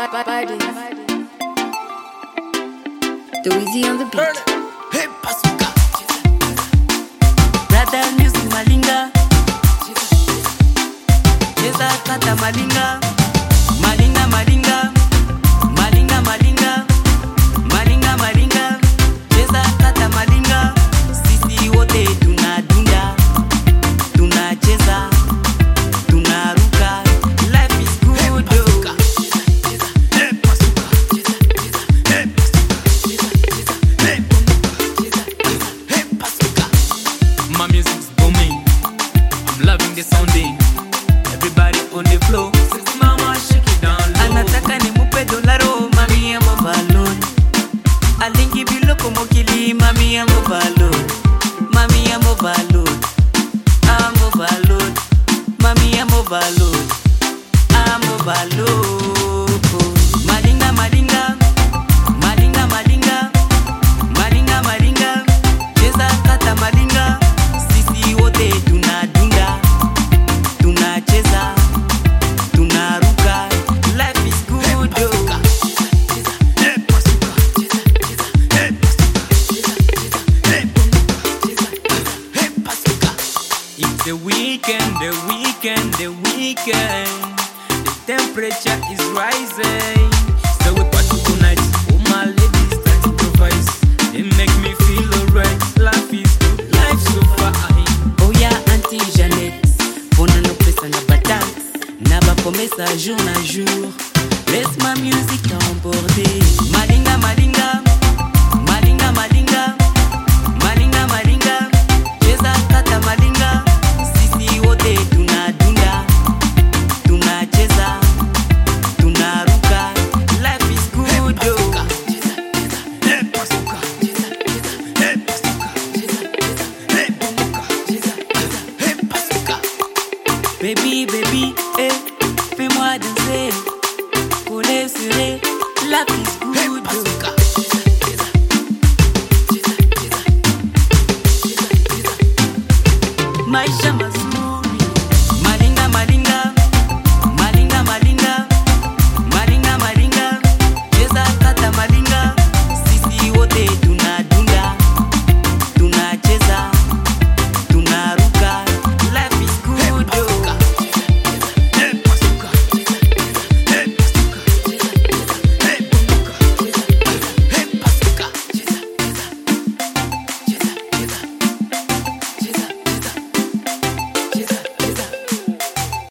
The Weezy on the beat. Hey, Pasuka. Brother music malinga. Cheza kata malinga. Malinga malinga. Malinga malinga. Malinga malinga. Cheza kata malinga. Sisi wote tunadunda. Tunacheza. Tunaruka. Life is good. Hey, Pasuka. Hey, Pasuka. Hey, Pasuka. Hey, Pasuka. My music's booming, I'm loving the sounding. Everybody on the floor, sexy mama shake it down low. Anataka ni mupe dolaro, mami ya mobalon. Alingi biloko mokili, mami ya mobalon. Mami ya mobalon. Ah mobalon. Mami ya mobalon. Ah mobalon. Malinga malinga. Malinga malinga. Malinga malinga. Cheza kata malinga. Sisi wote tunadunda. Tunacheza. Tunaruka. Life is good. Hey, Pasuka. Hey, Pasuka. Hey, Pasuka. It's the weekend, the weekend, the weekend. The temperature is rising. So we party tonight. Oh my ladies, that improvise. They make me feel alright. Life is good, life so fine. Oya Auntie Jeannette, pona no pesa na batante, na ba promessa jour na jour. Laisse ma musique t'emporter. Malinga malinga, malinga malinga, malinga malinga. Cheza kata malinga.